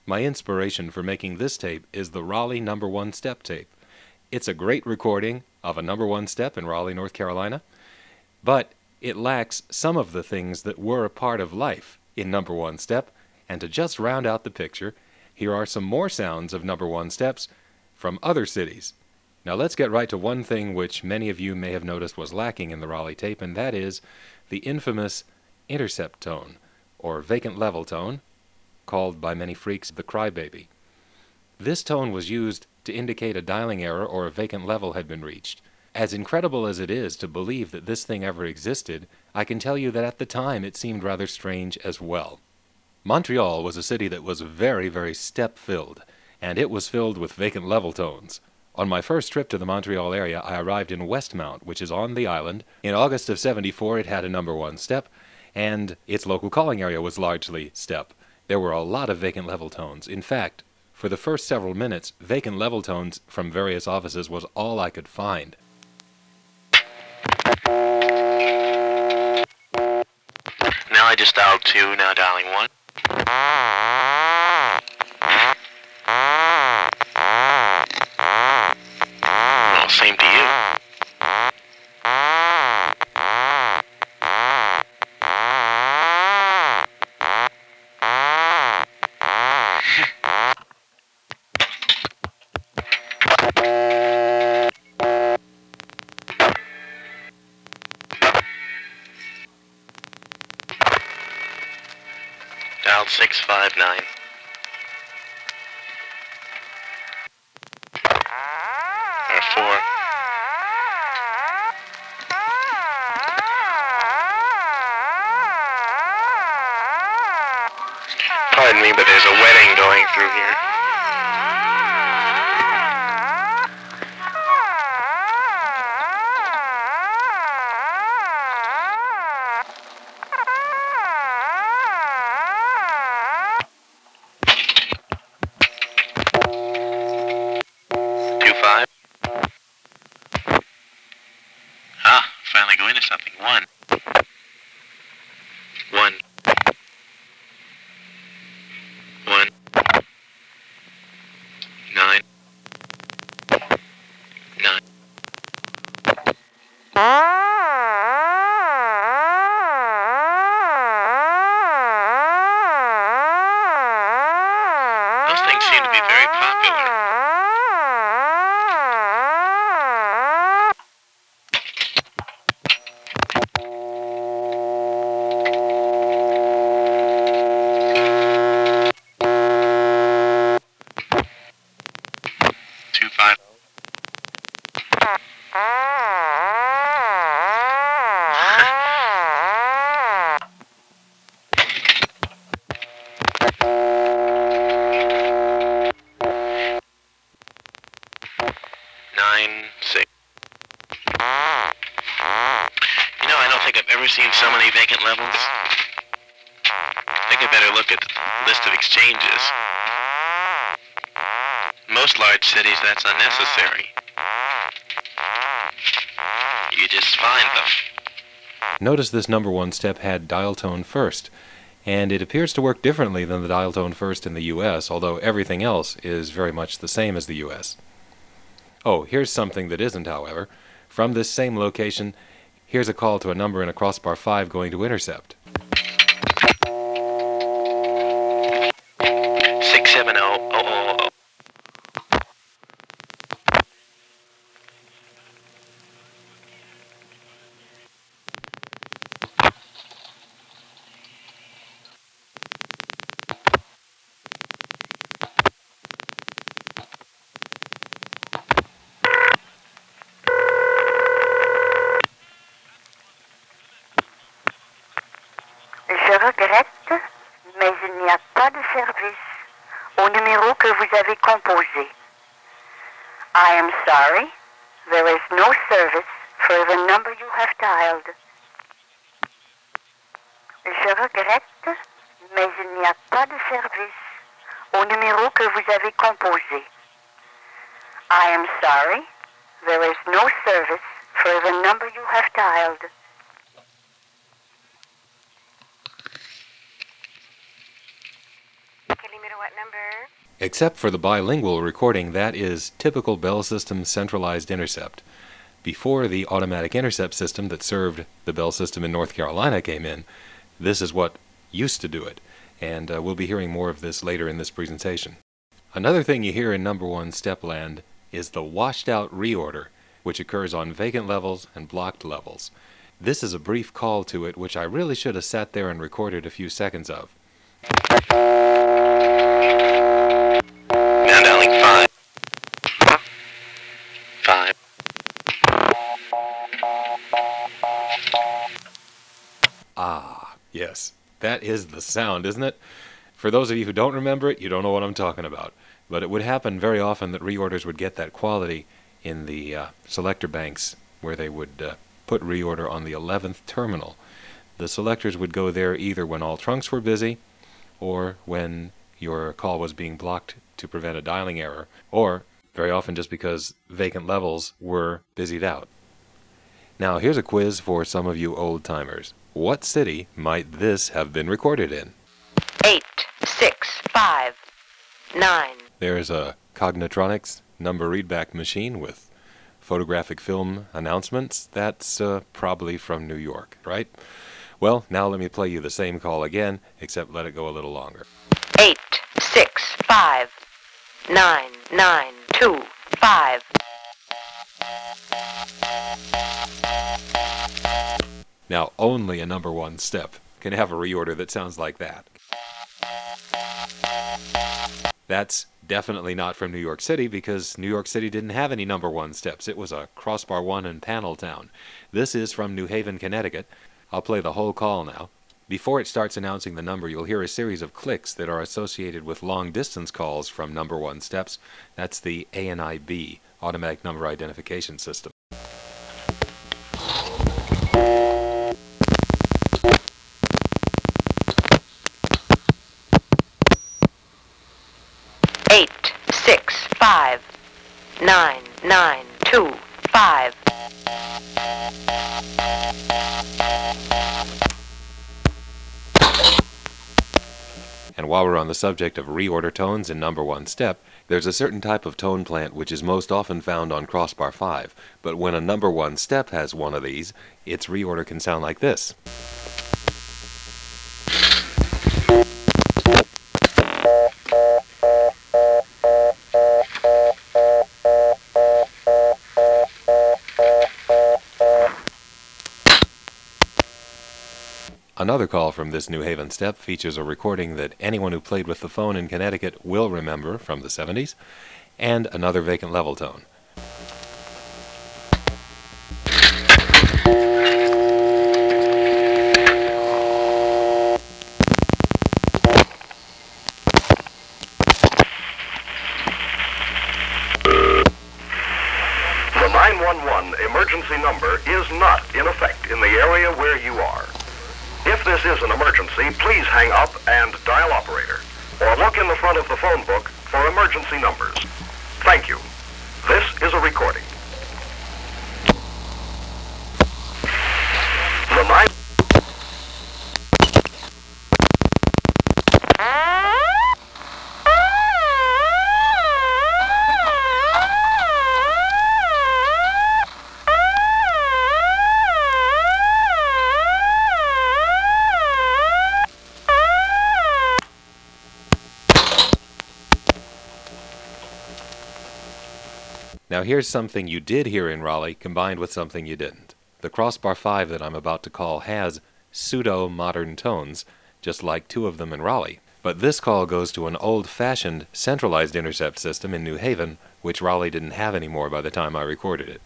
My inspiration for making this tape is the Raleigh Number One Step tape. It's a great recording of a number one step in Raleigh, North Carolina, but it lacks some of the things that were a part of life in number one step, and to just round out the picture, here are some more sounds of number one steps from other cities. Now let's get right to one thing which many of you may have noticed was lacking in the Raleigh tape, and that is the infamous intercept tone, or vacant level tone, called by many freaks the crybaby. This tone was used to indicate a dialing error or a vacant level had been reached. As incredible as it is to believe that this thing ever existed, I can tell you that at the time it seemed rather strange as well. Montreal was a city that was very, very step-filled, and it was filled with vacant level tones. On my first trip to the Montreal area, I arrived in Westmount, which is on the island. In August of '74, it had a number one step, and its local calling area was largely step. There were a lot of vacant level tones. In fact, for the first several minutes, vacant level tones from various offices was all I could find. Now I just dialed 2, now dialing 1. Well, same to you. Dialed 659. Or 4. Pardon me, but there's a wedding going through here. Finally go into something. 1. 1. 1. 9. 9. Those things seem to be very popular. I don't think I've ever seen so many vacant levels. I think I better look at the list of exchanges. Most large cities, that's unnecessary. You just find them. Notice this number one step had dial tone first, and it appears to work differently than the dial tone first in the US, although everything else is very much the same as the US. Oh, here's something that isn't, however. From this same location, here's a call to a number in a crossbar 5 going to intercept. 670-0000. Je regrette, mais il n'y a pas de service au numéro que vous avez composé. I am sorry, there is no service for the number you have dialed. Je regrette, mais il n'y a pas de service au numéro que vous avez composé. I am sorry, there is no service for the number you have dialed. ¿Qué número what number? Except for the bilingual recording, that is typical Bell System centralized intercept. Before the automatic intercept system that served the Bell System in North Carolina came in, this is what used to do it. And we'll be hearing more of this later in this presentation. Another thing you hear in number one step land is the washed out reorder, which occurs on vacant levels and blocked levels. This is a brief call to it, which I really should have sat there and recorded a few seconds of. Now dialing 5. 5. Ah, yes. That is the sound, isn't it? For those of you who don't remember it, you don't know what I'm talking about. But it would happen very often that reorders would get that quality in the selector banks, where they would put reorder on the 11th terminal. The selectors would go there either when all trunks were busy, or when your call was being blocked to prevent a dialing error, or very often just because vacant levels were busied out. Now here's a quiz for some of you old-timers. What city might this have been recorded in? 8, 6, 5, 9. There's a Cognitronics number readback machine with photographic film announcements. That's probably from New York, right? Well, now let me play you the same call again, except let it go a little longer. 8, 6, 5, 9, 9, 2, 5. Now, only a number one step can have a reorder that sounds like that. That's definitely not from New York City, because New York City didn't have any number one steps. It was a crossbar one and panel town. This is from New Haven, Connecticut. I'll play the whole call now. Before it starts announcing the number, you'll hear a series of clicks that are associated with long-distance calls from number one steps. That's the ANIB, Automatic Number Identification System. Eight, 6, 5, 9, 9, 2, 5. And while we're on the subject of reorder tones in number one step, there's a certain type of tone plant which is most often found on crossbar 5. But when a number one step has one of these, its reorder can sound like this. Another call from this New Haven step features a recording that anyone who played with the phone in Connecticut will remember from the 70s, and another vacant level tone. The 911 emergency number is not in effect in the area where you are. If this is an emergency, please hang up and dial operator, or look in the front of the phone book for emergency numbers. Thank you. This is a recording. The 9... Now here's something you did hear in Raleigh combined with something you didn't. The crossbar 5 that I'm about to call has pseudo-modern tones, just like two of them in Raleigh. But this call goes to an old-fashioned centralized intercept system in New Haven, which Raleigh didn't have anymore by the time I recorded it.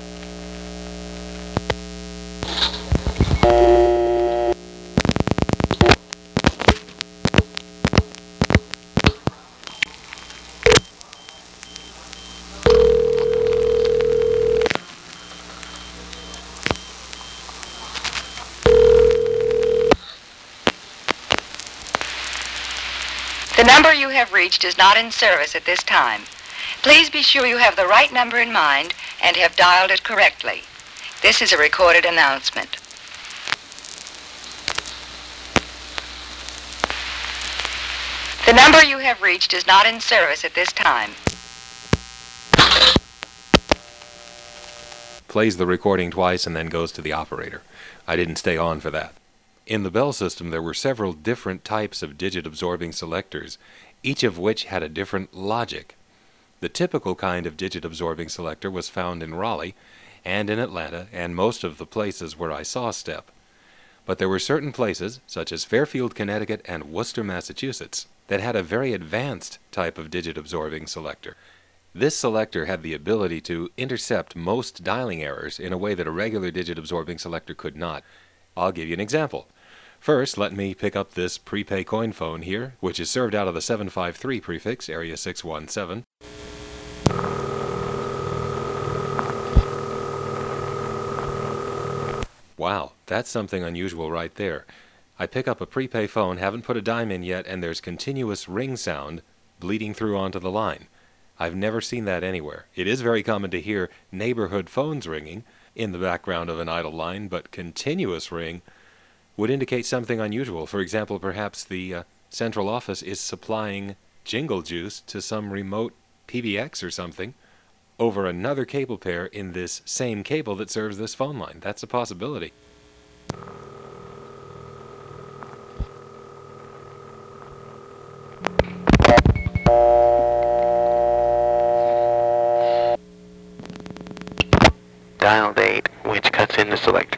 The number you have reached is not in service at this time. Please be sure you have the right number in mind and have dialed it correctly. This is a recorded announcement. The number you have reached is not in service at this time. Plays the recording twice and then goes to the operator. I didn't stay on for that. In the Bell system, there were several different types of digit-absorbing selectors, each of which had a different logic. The typical kind of digit-absorbing selector was found in Raleigh and in Atlanta and most of the places where I saw STEP. But there were certain places, such as Fairfield, Connecticut and Worcester, Massachusetts, that had a very advanced type of digit-absorbing selector. This selector had the ability to intercept most dialing errors in a way that a regular digit-absorbing selector could not. I'll give you an example. First, let me pick up this prepay coin phone here, which is served out of the 753 prefix, area 617. Wow, that's something unusual right there. I pick up a prepay phone, haven't put a dime in yet, and there's continuous ring sound bleeding through onto the line. I've never seen that anywhere. It is very common to hear neighborhood phones ringing in the background of an idle line, but continuous ring would indicate something unusual. For example, perhaps the central office is supplying jingle juice to some remote PBX or something over another cable pair in this same cable that serves this phone line. That's a possibility. Dial 8, which cuts in the selector.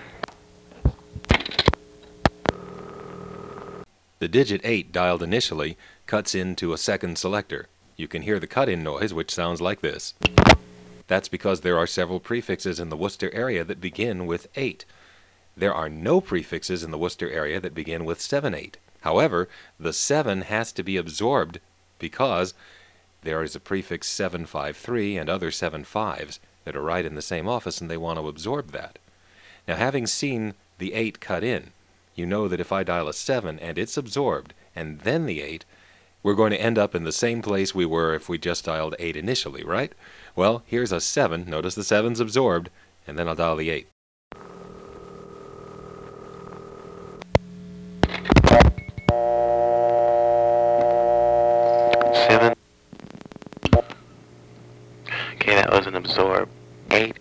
The digit 8 dialed initially cuts into a second selector. You can hear the cut-in noise, which sounds like this. That's because there are several prefixes in the Worcester area that begin with 8. There are no prefixes in the Worcester area that begin with 7-8. However, the 7 has to be absorbed because there is a prefix 753 and other 7-5s that are right in the same office, and they want to absorb that. Now, having seen the 8 cut in, you know that if I dial a 7 and it's absorbed, and then the 8, we're going to end up in the same place we were if we just dialed 8 initially, right? Well, here's a 7. Notice the 7's absorbed, and then I'll dial the 8. Okay, that was an absorb. 8.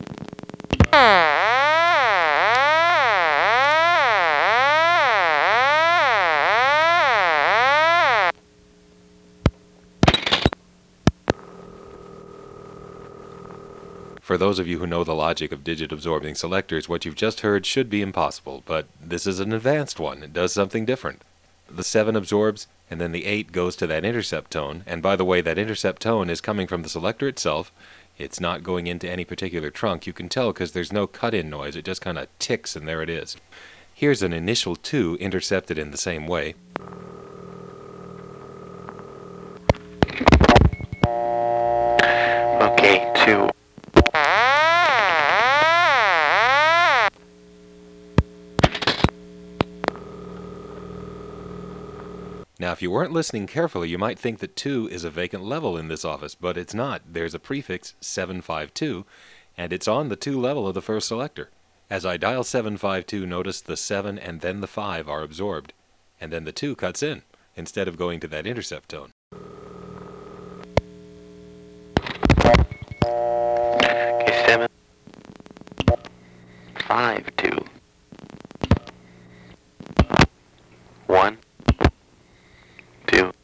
For those of you who know the logic of digit-absorbing selectors, what you've just heard should be impossible, but this is an advanced one. It does something different. The 7 absorbs, and then the 8 goes to that intercept tone, and by the way, that intercept tone is coming from the selector itself. It's not going into any particular trunk. You can tell because there's no cut-in noise. It just kind of ticks, and there it is. Here's an initial 2 intercepted in the same way. Okay, 2. Now, if you weren't listening carefully, you might think that 2 is a vacant level in this office, but it's not. There's a prefix 752, and it's on the 2 level of the first selector. As I dial 752, notice the 7 and then the 5 are absorbed, and then the 2 cuts in, instead of going to that intercept tone. Okay, 7. 5, 2. 1. 2.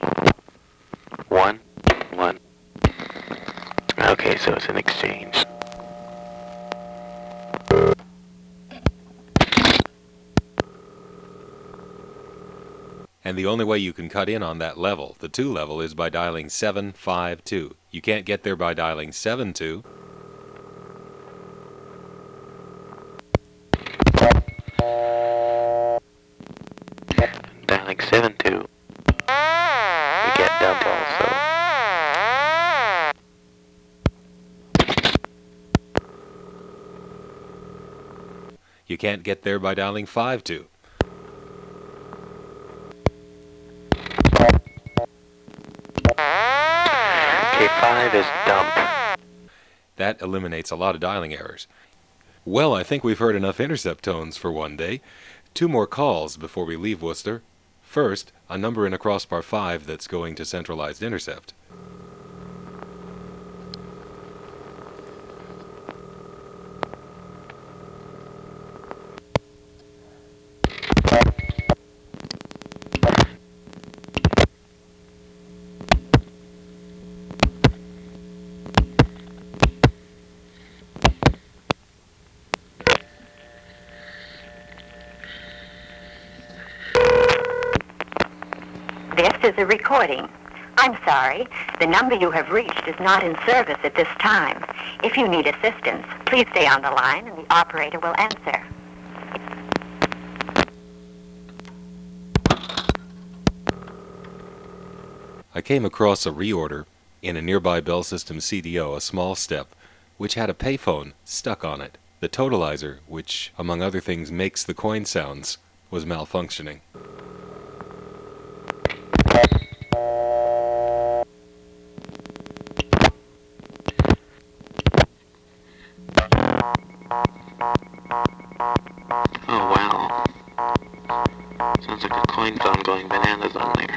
1. 1. Okay, so it's an exchange. And the only way you can cut in on that level, the 2 level, is by dialing 752. You can't get there by dialing 72. Dialing 7-2. We get dubbed also. You can't get there by dialing 52. Okay, 5 is dump. That eliminates a lot of dialing errors. Well, I think we've heard enough intercept tones for one day. 2 more calls before we leave Worcester. First, a number in a crossbar 5 that's going to centralized intercept. This is a recording. I'm sorry. The number you have reached is not in service at this time. If you need assistance, please stay on the line and the operator will answer. I came across a reorder in a nearby Bell Systems CDO, a small step, which had a payphone stuck on it. The totalizer, which, among other things, makes the coin sounds, was malfunctioning. Oh, wow. Sounds like a coin phone going bananas on there.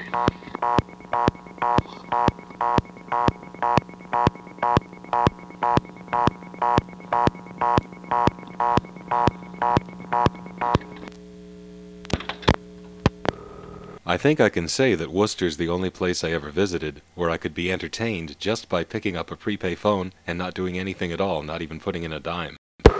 I think I can say that Worcester's the only place I ever visited where I could be entertained just by picking up a prepay phone and not doing anything at all, not even putting in a dime.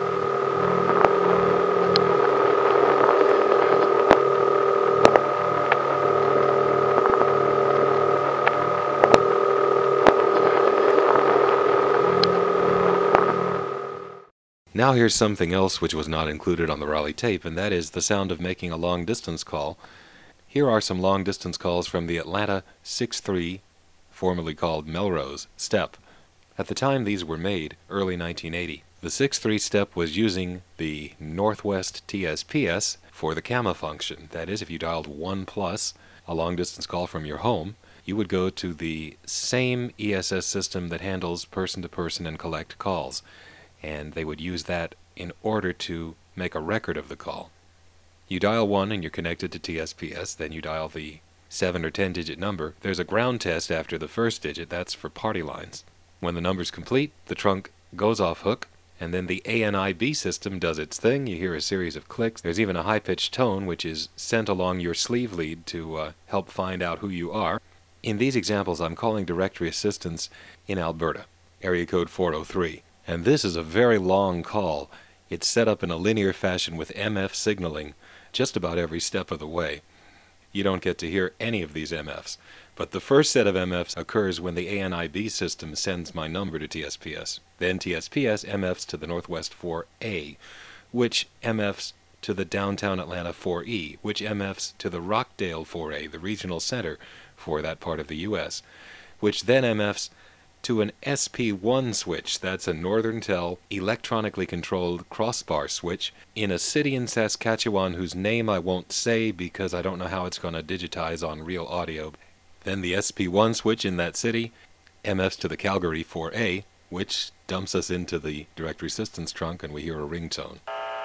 Now here's something else which was not included on the Raleigh tape, and that is the sound of making a long-distance call. Here are some long-distance calls from the Atlanta 6-3, formerly called Melrose, step. At the time these were made, early 1980, the 6-3 step was using the Northwest TSPS for the CAMA function. That is, if you dialed 1+, a long-distance call from your home, you would go to the same ESS system that handles person-to-person and collect calls, and they would use that in order to make a record of the call. You dial 1 and you're connected to TSPS, then you dial the 7 or 10 digit number. There's a ground test after the first digit, that's for party lines. When the number's complete, the trunk goes off hook, and then the ANIB system does its thing. You hear a series of clicks. There's even a high-pitched tone which is sent along your sleeve lead to help find out who you are. In these examples, I'm calling directory assistance in Alberta, area code 403. And this is a very long call. It's set up in a linear fashion with MF signaling just about every step of the way. You don't get to hear any of these MFs, but the first set of MFs occurs when the ANIB system sends my number to TSPS. Then TSPS MFs to the Northwest 4A, which MFs to the Downtown Atlanta 4E, which MFs to the Rockdale 4A, the regional center for that part of the U.S., which then MFs to an SP1 switch, that's a Northern Tel electronically controlled crossbar switch in a city in Saskatchewan whose name I won't say because I don't know how it's going to digitize on real audio. Then the SP1 switch in that city, MFs to the Calgary 4A, which dumps us into the directory assistance trunk and we hear a ringtone.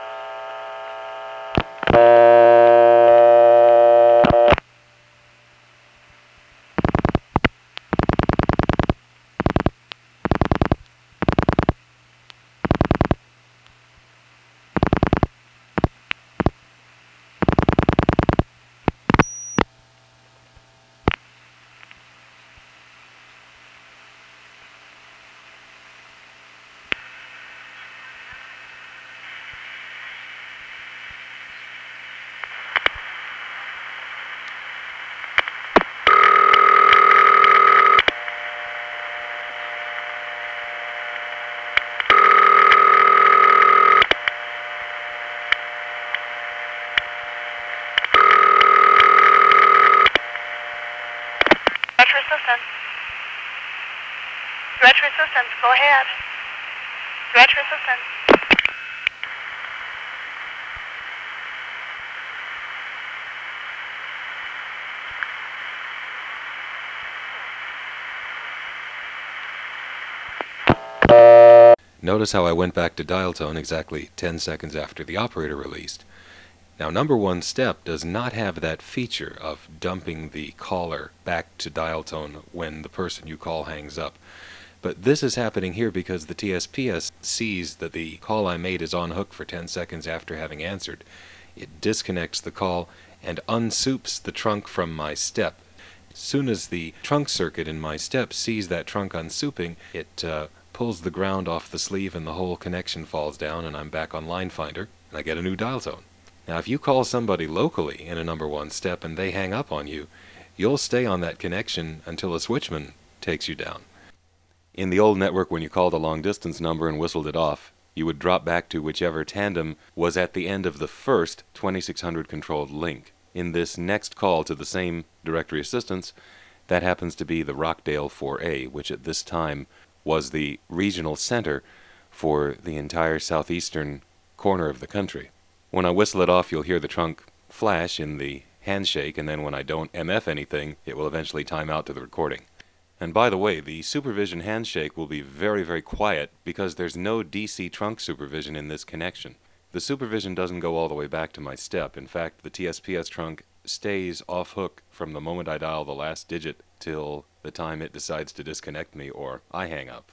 Directory assistance, go ahead. Directory assistance. Notice how I went back to dial tone exactly 10 seconds after the operator released. Now, number one step does not have that feature of dumping the caller back to dial tone when the person you call hangs up. But this is happening here because the TSPS sees that the call I made is on hook for 10 seconds after having answered. It disconnects the call and unsoups the trunk from my step. As soon as the trunk circuit in my step sees that trunk unsouping, it pulls the ground off the sleeve and the whole connection falls down, and I'm back on Line Finder and I get a new dial tone. Now, if you call somebody locally in a number one step and they hang up on you, you'll stay on that connection until a switchman takes you down. In the old network, when you called a long-distance number and whistled it off, you would drop back to whichever tandem was at the end of the first 2600 controlled link. In this next call to the same directory assistance, that happens to be the Rockdale 4A, which at this time was the regional center for the entire southeastern corner of the country. When I whistle it off, you'll hear the trunk flash in the handshake, and then when I don't MF anything, it will eventually time out to the recording. And by the way, the supervision handshake will be very, very quiet because there's no DC trunk supervision in this connection. The supervision doesn't go all the way back to my step. In fact, the TSPS trunk stays off hook from the moment I dial the last digit till the time it decides to disconnect me or I hang up.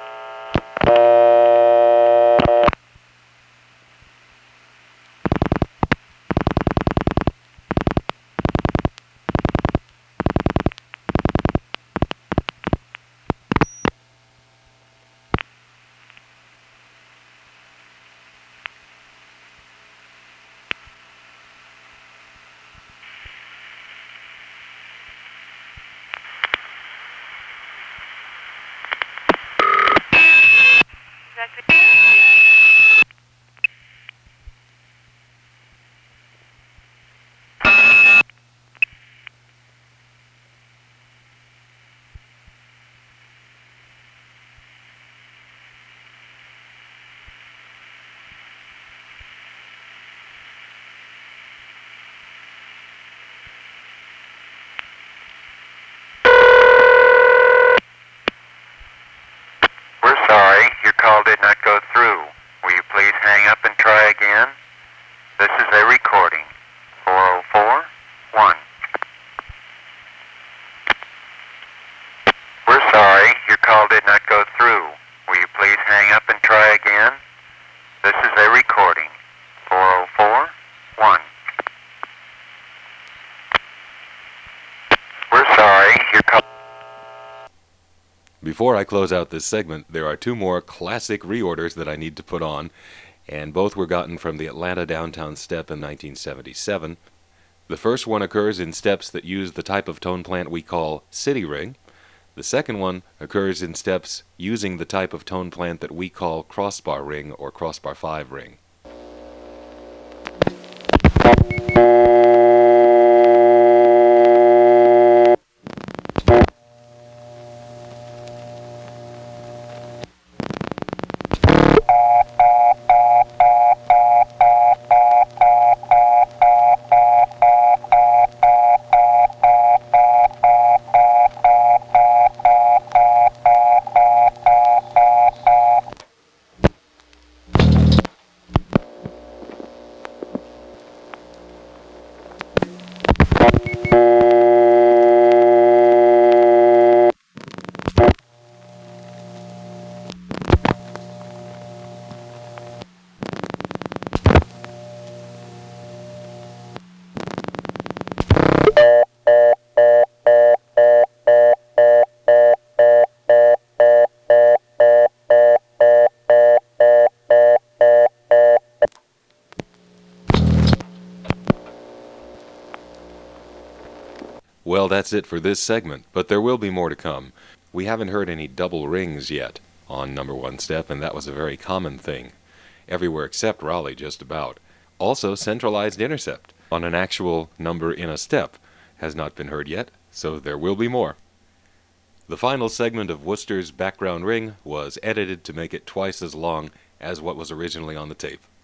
Your call did not go through. Will you please hang up and try again? This is a recording. 4041. We're sorry, your call did not go through. Will you please hang up and try again? This is a recording. 4041. We're sorry, your call... Before I close out this segment, there are two more classic reorders that I need to put on, and both were gotten from the Atlanta Downtown Step in 1977. The first one occurs in steps that use the type of tone plant we call city ring. The second one occurs in steps using the type of tone plant that we call crossbar ring or crossbar 5 ring. Well, that's it for this segment, but there will be more to come. We haven't heard any double rings yet on number one step, and that was a very common thing. Everywhere except Raleigh, just about. Also, centralized intercept on an actual number in a step has not been heard yet, so there will be more. The final segment of Worcester's background ring was edited to make it twice as long as what was originally on the tape.